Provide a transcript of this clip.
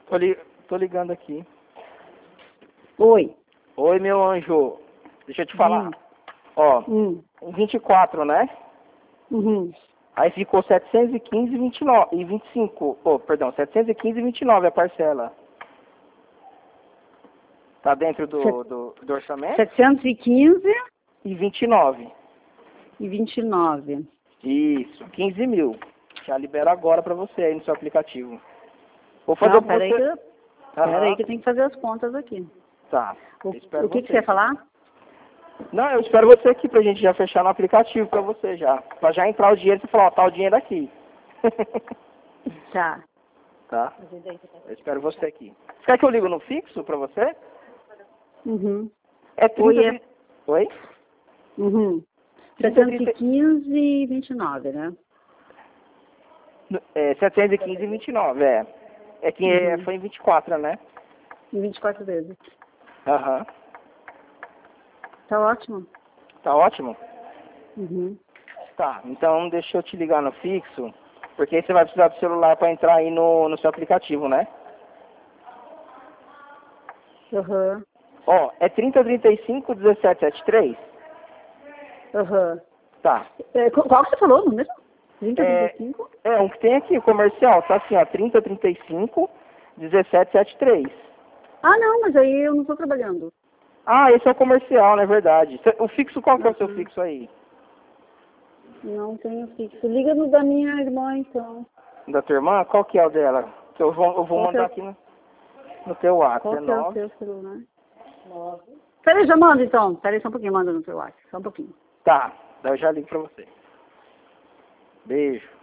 Tô ligando aqui. Oi. Oi, meu anjo. Deixa eu te falar. Ó, 24, né? Uhum. Aí ficou 715,29 e 25. Oh, perdão, 715,29 a parcela. Tá dentro do orçamento? 715 E 29. e 29. Isso, 15 mil. Já libero agora pra você aí no seu aplicativo. Vou fazer Não, pra peraí você. peraí que eu tenho que fazer as contas aqui. Tá. O Eu espero que você você. ia falar? Não, eu espero você aqui pra gente já fechar no aplicativo pra você já. Pra já entrar o dinheiro e você falar, ó, tá o dinheiro aqui. Tá. Tá? Eu espero você aqui. Você quer que eu ligo no fixo pra você? Uhum. É 30... Oi? Uhum. 30, 715 e 29, né? É 715,29, é. É que foi em 24, né? Em 24 vezes. Aham. Tá ótimo. Tá ótimo? Uhum. Tá, então deixa eu te ligar no fixo, porque aí você vai precisar do celular pra entrar aí no seu aplicativo, né? Aham. Ó, é 3035 1773? Aham. Tá. Qual que você falou, o número? 3035? Um que tem aqui, o comercial, tá assim, ó, 3035 1773. Ah, não, mas aí eu não estou trabalhando. Ah, esse é o comercial, não é verdade. O fixo, qual que é o seu fixo aí? Não tenho fixo. Liga no da minha irmã, então. Da tua irmã? Qual que é o dela? Que eu vou mandar aqui no teu WhatsApp. Qual É que é o 9. seu celular? Peraí, já manda então. Peraí só um pouquinho, manda no teu WhatsApp. Só um pouquinho. Tá, daí eu já ligo pra você. Beijo.